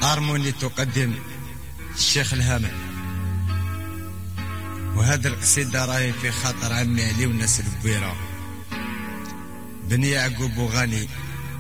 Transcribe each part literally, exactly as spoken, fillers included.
هارموني تقدم الشيخ الهامل. وهذا القصيدة راهي في خاطر عمي علي والناس الكبيرة بن يعقوب وغاني،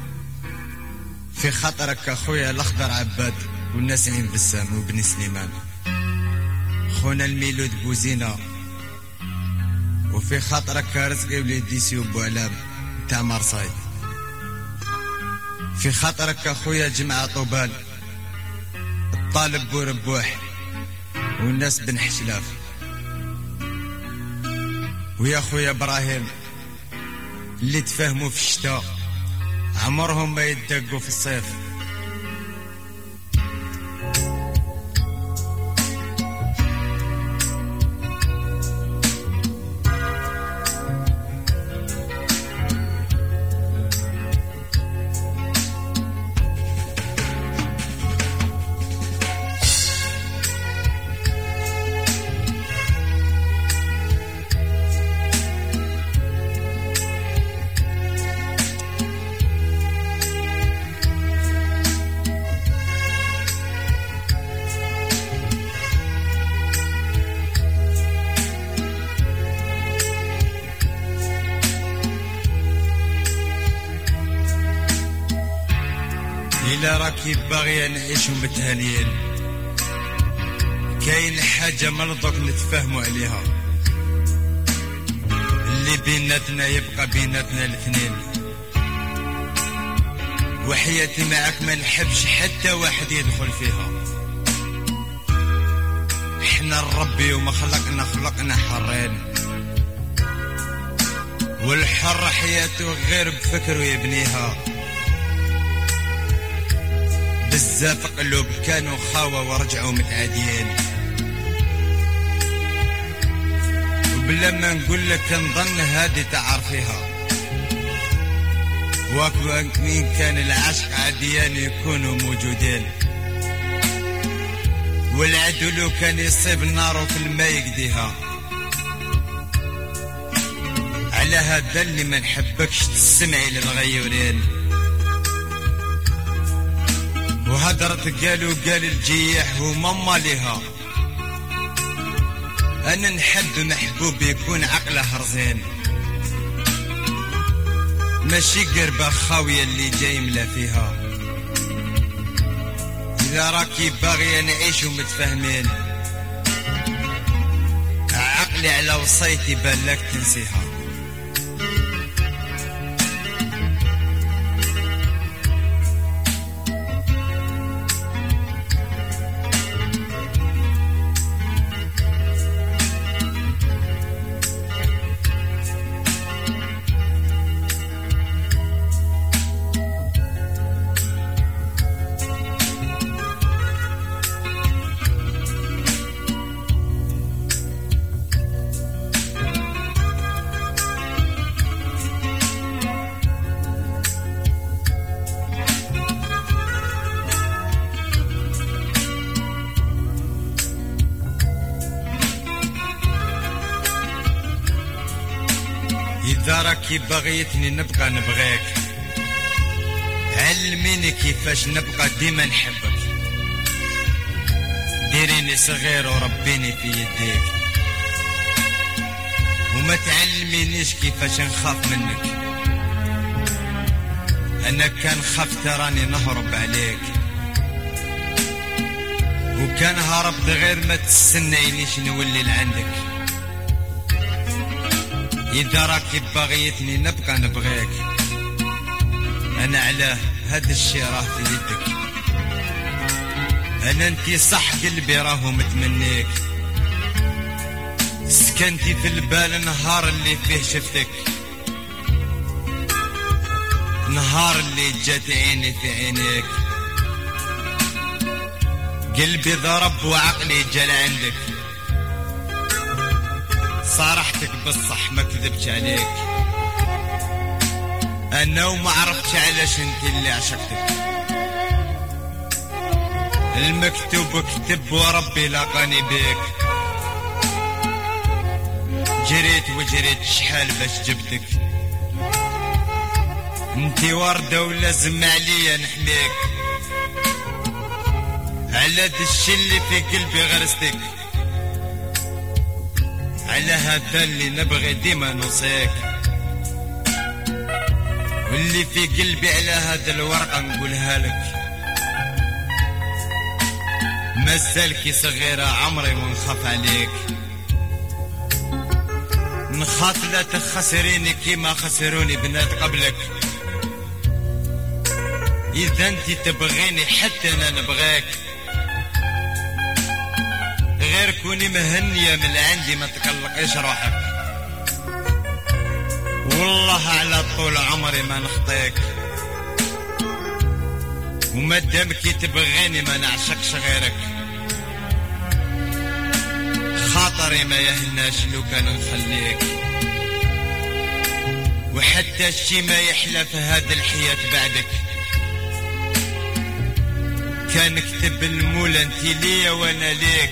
في خاطرك اخويا الاخضر عباد والناس عين بسام وبن سليمان، خونا الميلود بوزينة، وفي خاطرك رزقي وليدي سيوب علام تاع مرصاي، في خاطرك اخويا جمعة طوبال الطالب بوربوح والناس بن حشلاف، ويا خويا ابراهيم اللي تفهموا في الشتاء عمرهم ما يدقوا في الصيف. إلا راكي باغي نعيشو متهانيين كاين حاجة مرضوك نتفاهمو عليها، اللي بيناتنا يبقى بيناتنا الاثنين، وحياتي معاك ما نحبش حتى واحد يدخل فيها. احنا الربي وما خلقنا خلقنا حرين، والحر حياته غير بفكره يبنيها. بزاف قلوب كانوا خاوة ورجعوا متعاديين، وبلا ما نقول لك نظن هادي تعرفيها. واكو مين كان العشق عاديان يكونوا موجودين، والعدو لو كان يصيب النار وفي الماء يقديها. على هذا اللي ما نحبكش تسمعي للغيورين، وهدرت قالوا قال الجياح وماما لها. انا نحب محبوب يكون عقله رزين، ماشي قربة خاوية اللي جاي ملا فيها. اذا راكي باغي نعيش ومتفاهمين عقلي على وصيتي بالك تنسيها. إذا راكي بغيتني نبقى نبغيك، علميني كيفاش نبقى ديما نحبك. ديريني صغير وربيني في يديك، وما تعلمينيش كيفاش نخاف منك. أنا كان خفت راني نهرب عليك، وكان هربت غير ما تستنينيش نولي لعندك. إذا راكي بغيتني نبقى نبغيك، أنا على هذا الشي راه في يدك. أنا انتي صح قلبي راهو متمنيك، سكنتي في البال نهار اللي فيه شفتك، نهار اللي جات عيني في عينيك. قلبي ضرب وعقلي جل عندك، صارحتك بالصح ما كذبت عليك. انا وما عرفتش علاش انت اللي عشقتك. المكتوب كتب وربي لاقاني بيك، جريت وجريت شحال باش جبتك. انتي وردة ولازم عليا نحميك، على دا الشي اللي في قلبي غرستك، على هذا اللي نبغي ديما نوصيك، واللي في قلبي على هذا الورقة نقولها لك. مازالكي صغيرة عمري ونخاف عليك، نخاف لا تخسريني كيما خسروني بنات قبلك. إذا انتي تبغيني حتى أنا نبغيك، غير كوني مهنية من عندي ما تقلقيش روحك، والله على طول عمري ما نخطيك. ومادامكي تبغيني ما نعشقش غيرك، خاطري ما يهناش لو كان نخليك. وحتى الشي ما يحلى في هذا الحياة بعدك، كان كتب المولى انتي ليا وانا ليك،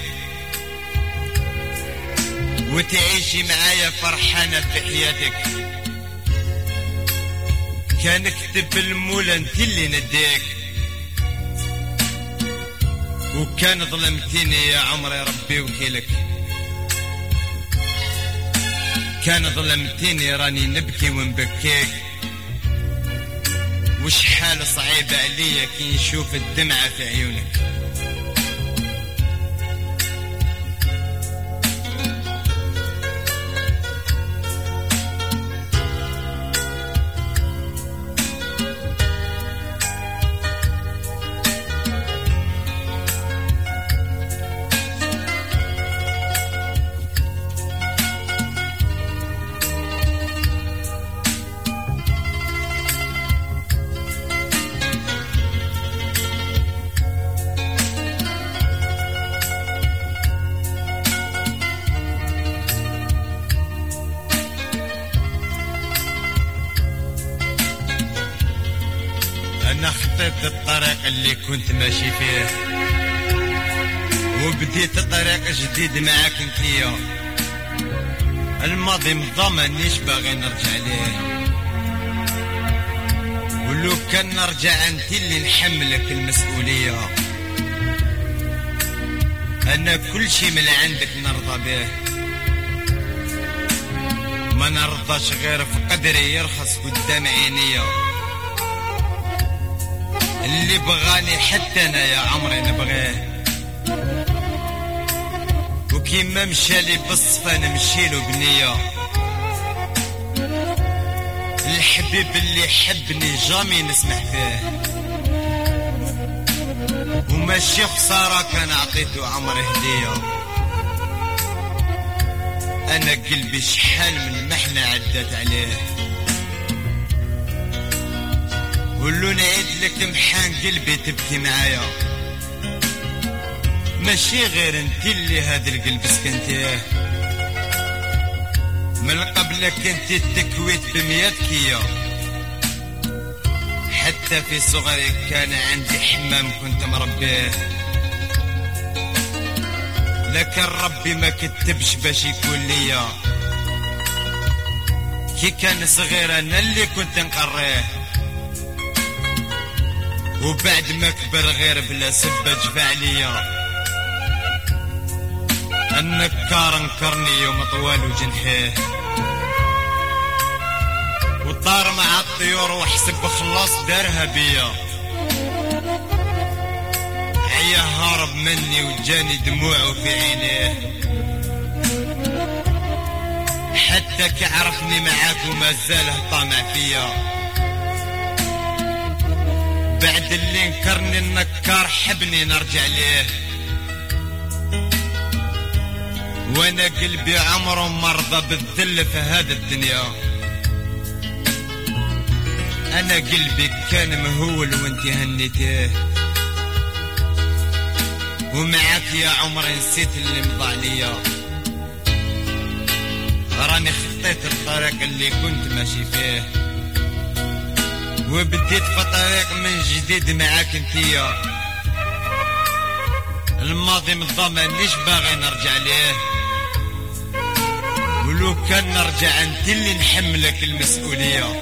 وتعيشي معايا فرحانة في حياتك. كان كتب المولى انتي اللي نديك، وكان ظلمتيني يا عمري ربي وكيلك. كان ظلمتيني راني نبكي ونبكيك، وشحال صعيبة عليا كي نشوف الدمعة في عيونك. أنا خطيت الطريق اللي كنت ماشي فيه، وبديت طريق جديد معاك انتيا. الماضي مضى مانيش باغي نرجع ليه، ولو كان نرجع انتي اللي نحملك المسؤولية. أنا كل شي من عندك نرضى به، ما نرضاش غير في قدري يرخص قدام عينيا. اللي بغاني حتى انا يا عمري نبغيه، وكيما مشالي بالصفا نمشيلو بنية. الحبيب اللي حبني جامي نسمح فيه، وماشي خسارة كان عطيتو عمري هدية. انا قلبي شحال من محنة عدت عليه، ولو نعيد لك محان قلبي تبكي معايا. ماشي غير انتي اللي هاد القلب سكنتيه، من قبلك انتي التكويت بميات كيا. حتى في صغري كان عندي حمام كنت مربيه، لكن ربي ما كتبش باش يكون ليا. كي كان صغير انا اللي كنت نقريه، وبعد ما كبر غير بلا سبة جفع ليا. النكار انكرني يوم طوال وجنحيه، وطار مع الطيور وحسب خلاص دارها بيا. عيا هارب مني وجاني دموعه في عينيه، حتى كعرفني معاك وما زاله طامع فيا. بعد اللي انكرني النكار حبني نرجع ليه، وانا قلبي عمره مرضى بالذل في هذا الدنيا. انا قلبي كان مهول وانتي هنيتيه، ومعاك يا عمري نسيت اللي مضى عليا. راني خطيت الطريق اللي كنت ماشي فيه، وبديت في طريق من جديد معاك انتيا. الماضي مضى مانيش باغي نرجع ليه، ولو كان نرجع انت اللي نحملك المسؤولية.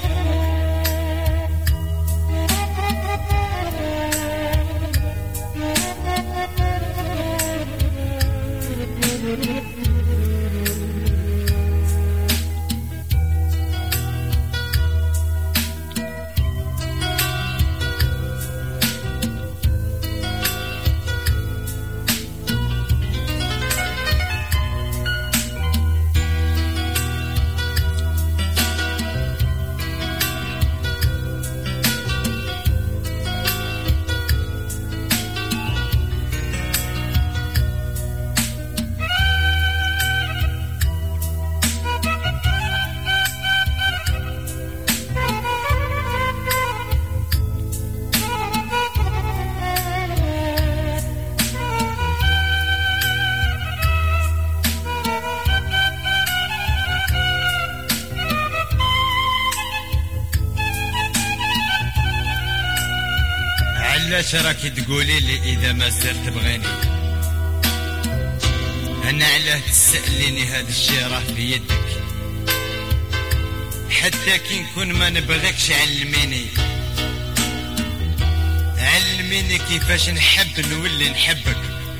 علاش راكي تقولي لي اذا ما زلت تبغيني؟ انا علاه تسأليني؟ هاد الشي راه في يدك، حتى كي نكون ما نبغيكش علميني، علميني كيفاش نحب نولي نحبك.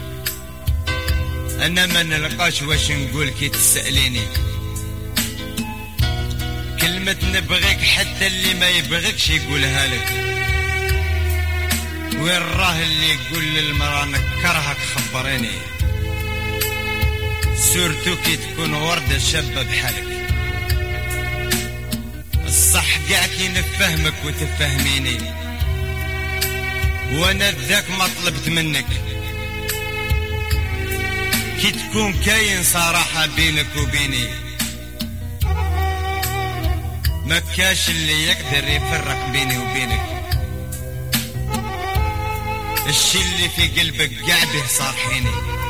انا ما نلقاش واش نقول كي تسأليني، كلمة نبغيك حتى اللي ما يبغيكش يقولها لك. وين راه اللي يقول للمرأة نكرهك؟ خبريني، سورتو كي تكون وردة شابة بحالك. الصح قاع كي نفهمك وتفهميني، وانا ذاك ما طلبت منك. كي تكون كاين صراحة بينك وبيني، ما كاش اللي يقدر يفرق بيني وبينك. الشي اللي في قلبك قاع به صارحيني،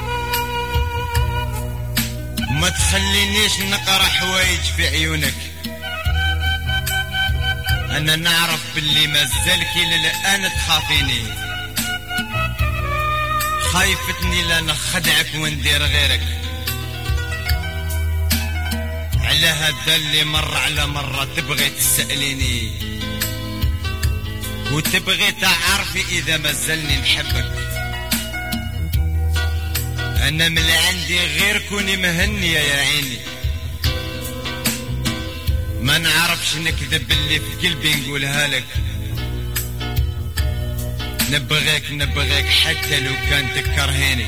ما تخلينيش نقرا حوايج في عيونك. انا نعرف باللي مازالك للآن تخافيني، خايفتني لا نخدعك وندير غيرك. على هذا اللي مر على مرة تبغي تسأليني، وتبغي تعرفي اذا مازلني نحبك. انا من عندي غير كوني مهنية يا عيني، ما نعرفش نكذب اللي في قلبي نقولها لك. نبغيك نبغيك حتى لو كان تكرهيني.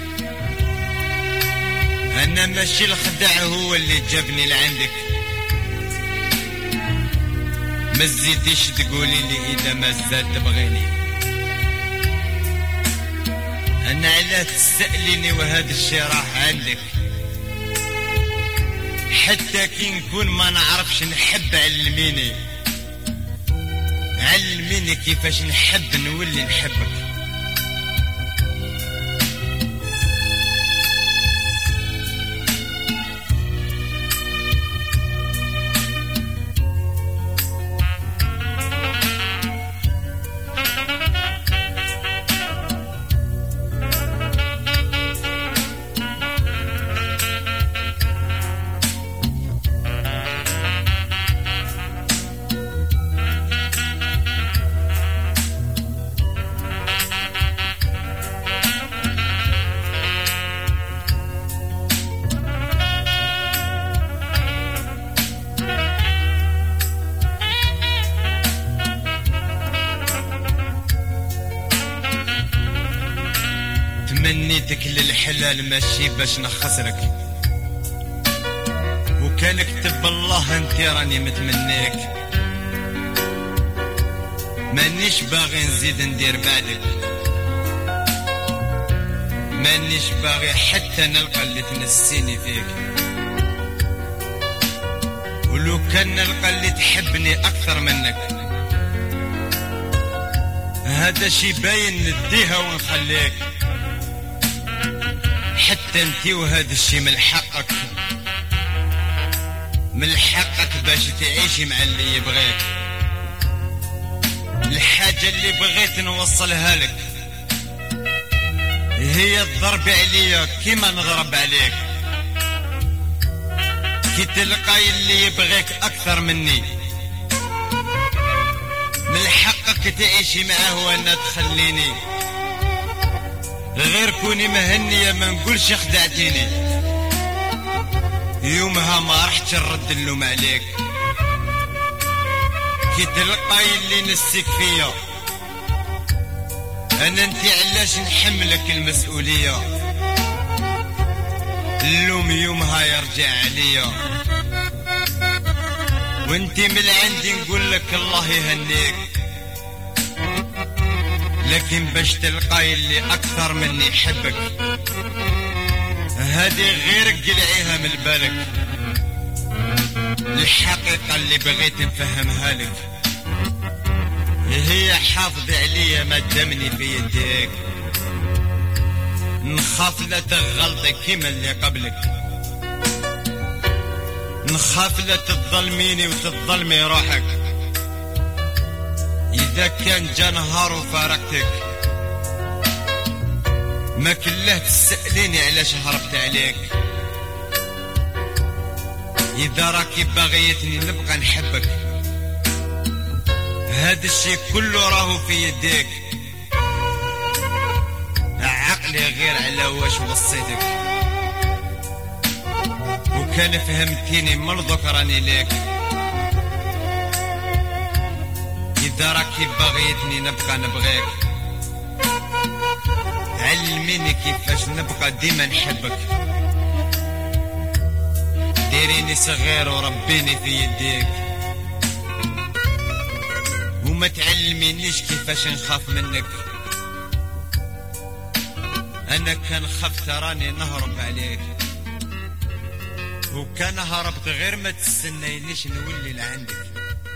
انا ماشي الخدع هو اللي جابني لعندك، ما تزيديش تقولي لي اذا ما زال تبغيني. انا علاه تسأليني وهذا الشي راه عندك، حتى كي نكون ما نعرفش نحب علميني، علميني كيفاش نحب نولي نحبك. تمنيتك للحلال ماشي باش نخسرك، وكان كتب الله انت راني متمنيك. مانيش باغي نزيد ندير بعدك، مانيش باغي حتى نلقى اللي تنسيني فيك. ولو كان نلقى اللي تحبني اكثر منك، هذا شي باين نديها ونخليك. حتى انتي وهذا الشي من حقك، من حقك باش تعيشي مع اللي يبغيك. الحاجة اللي بغيت نوصلها لك هي الضرب عليا كيما نضرب عليك. كي تلقاي اللي يبغيك اكثر مني، من حقك تعيشي معاه وانا تخليني. غير كوني مهنية ما نقولش خدعتيني. يومها ما رحت نرد اللوم عليك، كي تلقاي اللي نسيك فيا انا انتي علاش نحملك المسؤولية، اللوم يومها يرجع عليا، وانتي من عندي نقول لك الله يهنيك، لكن باش تلقاي اللي اكثر مني يحبك هذه غير قلعيها من بالك، الحقيقة اللي بغيت نفهمها لك هي حافظ عليا ما دامني في يديك، نخاف لا تغلطي كيما اللي قبلك، نخاف لا تظلميني وتظلمي روحك، إذا كان جا نهار وفارقتك ما كله تسأليني علاش هربت عليك، إذا راكي باغيتني نبقى نحبك هذا الشي كله راهو في يديك، عقلي غير على واش وصيتك، وكان فهمتيني مرضك راني ليك، إذا راكي باغيتني نبقى نبغيك، علميني كيفاش نبقى ديما نحبك، ديريني صغير وربيني في يديك، وما تعلمينيش كيفاش نخاف منك، انا كان خفت راني نهرب عليك، وكان هربت غير ما تستنينيش نولي لعندك.